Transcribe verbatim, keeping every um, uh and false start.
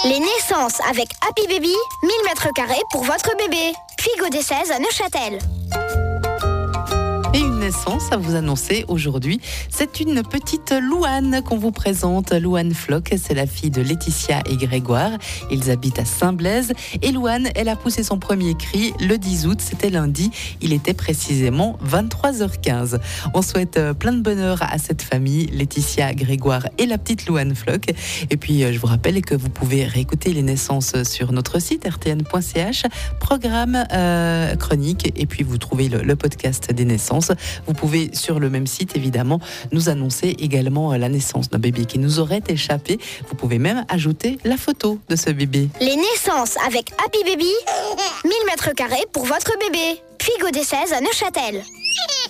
Les naissances avec Happy Baby, mille mètres carrés pour votre bébé. Puis Godet seize à Neuchâtel. Et une naissance à vous annoncer aujourd'hui. C'est une petite Louane qu'on vous présente. Louane Floch, c'est la fille de Laetitia et Grégoire. Ils habitent à Saint-Blaise. Et Louane, elle a poussé son premier cri le dix août. C'était lundi. Il était précisément vingt-trois heures quinze. On souhaite plein de bonheur à cette famille, Laetitia, Grégoire et la petite Louane Floch. Et puis, je vous rappelle que vous pouvez réécouter les naissances sur notre site r t n point c h, programme euh, chronique. Et puis, vous trouvez le, le podcast des naissances. Vous pouvez, sur le même site, évidemment, nous annoncer également la naissance d'un bébé qui nous aurait échappé. Vous pouvez même ajouter la photo de ce bébé. Les naissances avec Happy Baby, mille mètres carrés pour votre bébé. Puis Godet seize à Neuchâtel.